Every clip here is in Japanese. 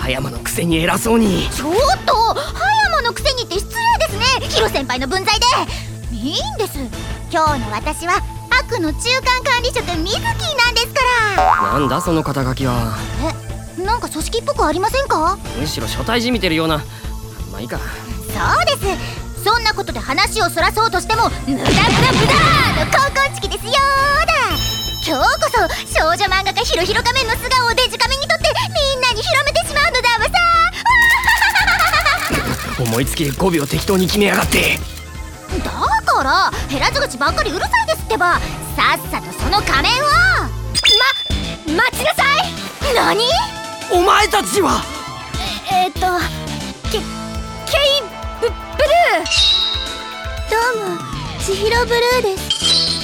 葉山のくせに偉そうに。 ちょっと、葉山のくせにって失礼ですね。ヒロ先輩の分際で。いいんです。今日の私は悪の中間管理職ミズキなんですから。 なんだその肩書きは。 なんか組織っぽくありませんか？ むしろ初対じみてるような。まあいいか。 そうです。そんなことで話をそらそうとしても無駄無駄無駄の高校チキですよーだ。今日こそ少女漫画家ひろひろ仮面の素顔をデジカメに撮ってみんなに広めてしまうのだわさ。 思いつきで語尾を適当に決めやがって。 だから減らず口ばっかりうるさいですってば。さっさとその仮面を。待ちなさい。何？ お前たちは。 ケイブルー。どうも、千尋ブルーです。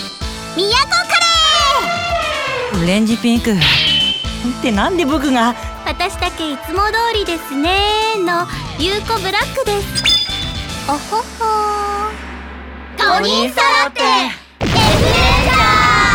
都カレオレンジピンクってなんで僕が。 私だけいつも通りですねのゆうこブラックです。おほほー。5人揃ってエフレンジ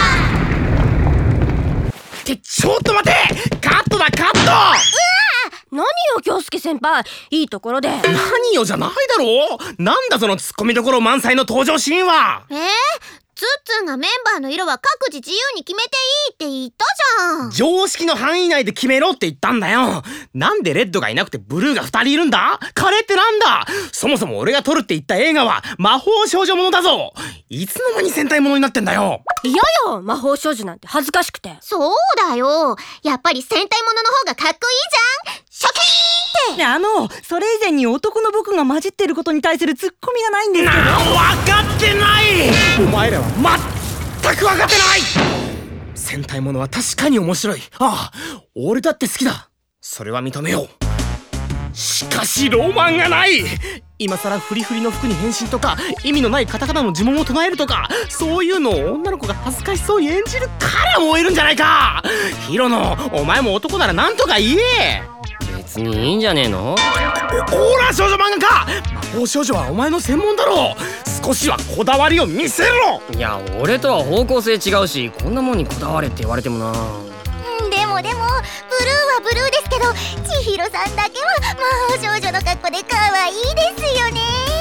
ャーってちょっと待て。カットだカット。 何よ京介先輩、いいところで。 何よじゃないだろう。なんだそのツッコミどころ満載の登場シーンは。 ツッツンがメンバーの色は各自自由に決めていいって言ったじゃん。 常識の範囲内で決めろって言ったんだよ。なんでレッドがいなくてブルーが2人いるんだ。カレーってなんだ。そもそも俺が撮るって言った映画は魔法少女ものだぞ。いつの間に戦隊ものになってんだよ。 いやよ、魔法少女なんて恥ずかしくて。 そうだよ、やっぱり戦隊ものの方がかっこいいじゃん。シャキーンって。 それ以前に男の僕が混じってることに対するツッコミがないんですけど。 分かってない。お前らは全く分かってない。戦隊ものは確かに面白い。ああ、俺だって好きだ。それは認めよう。しかしロマンがない。今さらフリフリの服に変身とか意味のないカタカナの呪文を唱えるとか、そういうのを女の子が恥ずかしそうに演じるから燃えるんじゃないか。ヒロノ、お前も男ならなんとか言え。別にいいんじゃねえの。ほら少女漫画家、魔法少女はお前の専門だろう。少しはこだわりを見せろ。いや俺とは方向性違うし、こんなもんにこだわれって言われてもな。 でもブルーはブルーですけど、千尋さんだけは魔法少女の格好で可愛いですよね。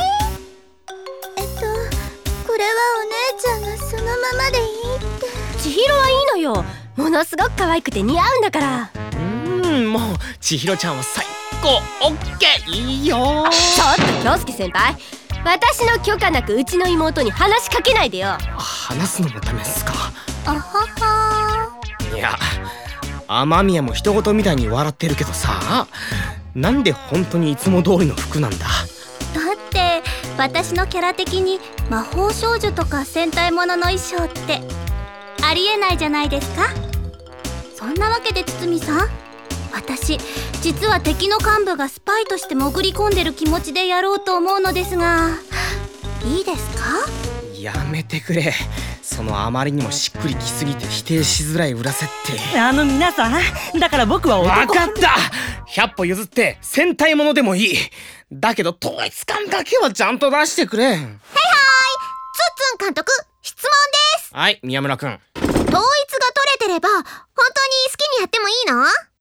これはお姉ちゃんがそのままでいいって。 千尋はいいのよ、ものすごく可愛くて似合うんだから。 もう千尋ちゃんは最高。オッケー、いいよ。 ちょっと京介先輩、私の許可なくうちの妹に話しかけないでよ。 話すのもダメっすか。 おほほ。 いや、雨宮も人事みたいに笑ってるけどさ、なんで本当にいつも通りの服なんだ。 だって私のキャラ的に魔法少女とか戦隊ものの衣装ってありえないじゃないですか。そんなわけで堤さん、私実は敵の幹部がスパイとして潜り込んでる気持ちでやろうと思うのですが、いいですか？ やめてくれ。そのあまりにもしっくりきすぎて否定しづらい裏設定。 皆さん、だから僕は男。 分かった。100歩譲って戦隊ものでもいい。だけど統一感だけはちゃんと出してくれ。はいはい、ツッツン監督、質問です。 はい、宮村くん。 統一が取れてれば本当に好きにやってもいいの？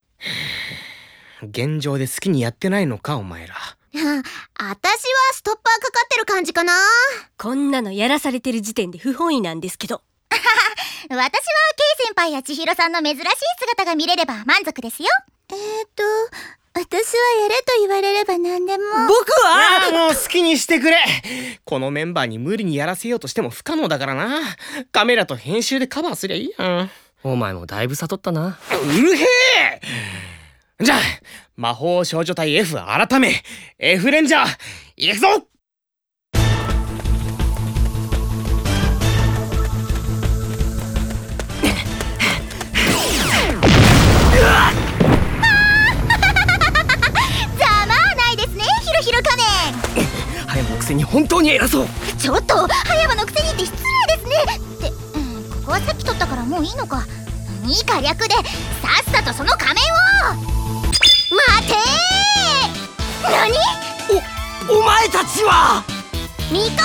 現状で好きにやってないのかお前ら。 私はストッパーかかってる感じかな。 こんなのやらされてる時点で不本意なんですけど。 私はケイ先輩や千尋さんの珍しい姿が見れれば満足ですよ。私はやれと言われれば何でも。 僕はもう好きにしてくれ。このメンバーに無理にやらせようとしても不可能だからな。カメラと編集でカバーすりゃいいやん。お前もだいぶ悟ったな。うるへえ。じゃあ魔法少女隊 F 改め F レンジャー行くぞ。 ざまあないですね、ヒロヒロ仮面。 葉山のくせに本当に偉そう。 ちょっと葉山のくせにって失礼ですね。ってここはさっき取ったからもういいのか。いいか略でさっさとその仮面を。待てー。何？ お前たちはミコミコ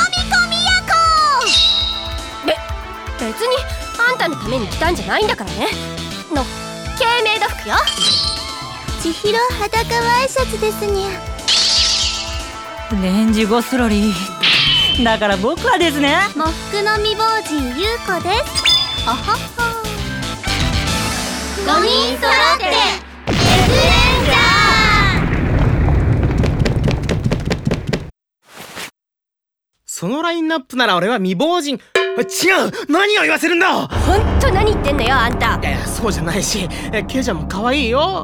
別にあんたのために来たんじゃないんだからね。の慶明土服よ。 千尋裸ワイシャツですにゃ。 レンジゴスロリだから僕はですね、 喪服の未亡人優子です。あはは。5人揃ってデスレンジャー。 そのラインナップなら俺は未亡人。違う、何を言わせるんだ。 ほんと何言ってんのよあんた。 いやそうじゃないし、ケイちゃんも可愛いよ。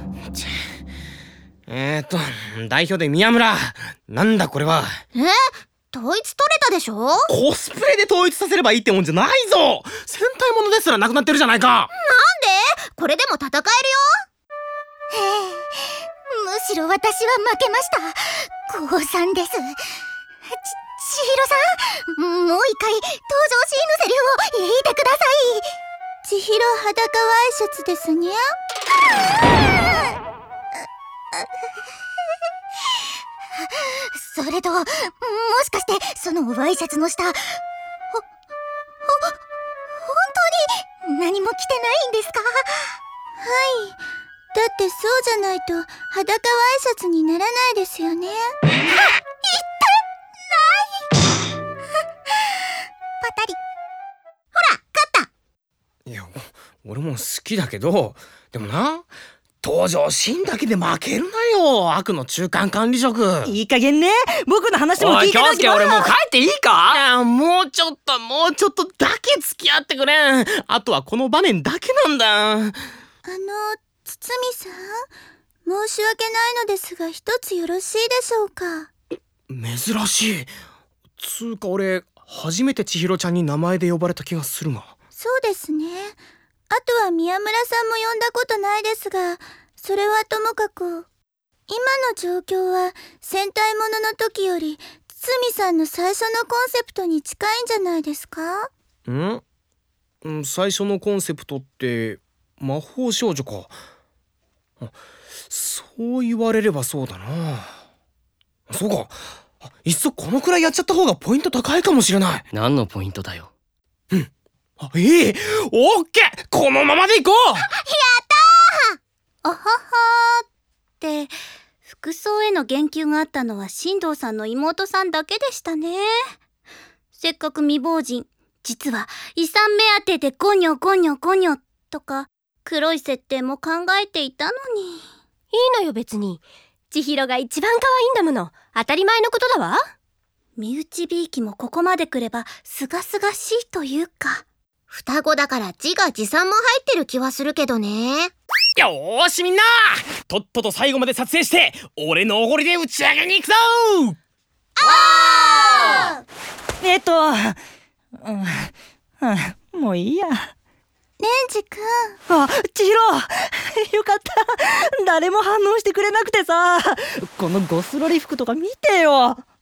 代表で宮村。なんだこれは。 統一取れたでしょ。 コスプレで統一させればいいってもんじゃないぞ。戦隊ものですらなくなってるじゃないか。 なんでこれでも戦えるよ。むしろ私は負けました。降参です。千尋さん、もう一回登場シーンのセリフを言ってください。千尋裸ワイシャツですにゃ。それと、もしかしてそのワイシャツの下、本当に何も着てないんですか？はい。だってそうじゃないと裸ワイシャツにならないですよね。パタリ。ほら、勝った。 いや俺も好きだけど、でもな、登場シーンだけで負けるなよ、悪の中間管理職。 いい加減ね、僕の話も聞いておい、 な京介、俺もう帰っていいか？いやもうちょっとだけ付き合ってくれ。あとはこの場面だけなんだ。 堤さん、申し訳ないのですが一つよろしいでしょうか？ 珍しい。つうか俺初めて千尋ちゃんに名前で呼ばれた気がするが。 そうですね。あとは宮村さんも呼んだことないですが、それはともかく今の状況は戦隊ものの時より堤さんの最初のコンセプトに近いんじゃないですか？ 最初のコンセプトって魔法少女か。そう言われればそうだな。そうか、いっそこのくらいやっちゃった方がポイント高いかもしれない。 何のポイントだよ。 オッケー、このままでいこう。 あははーって、服装への言及があったのは進藤さんの妹さんだけでしたね。せっかく未亡人、実は遺産目当てでゴニョゴニョゴニョとか黒い設定も考えていたのに。 いいのよ別に。千尋が一番可愛いんだもの。当たり前のことだわ。 身内びいきもここまで来ればすがすがしいというか。双子だから自画自賛も入ってる気はするけどね。 よーしみんな、とっとと最後まで撮影して俺のおごりで打ち上げに行くぞ。 もういいや。 レンジくん。 千尋よかった。誰も反応してくれなくてさ、このゴスロリ服とか見てよ。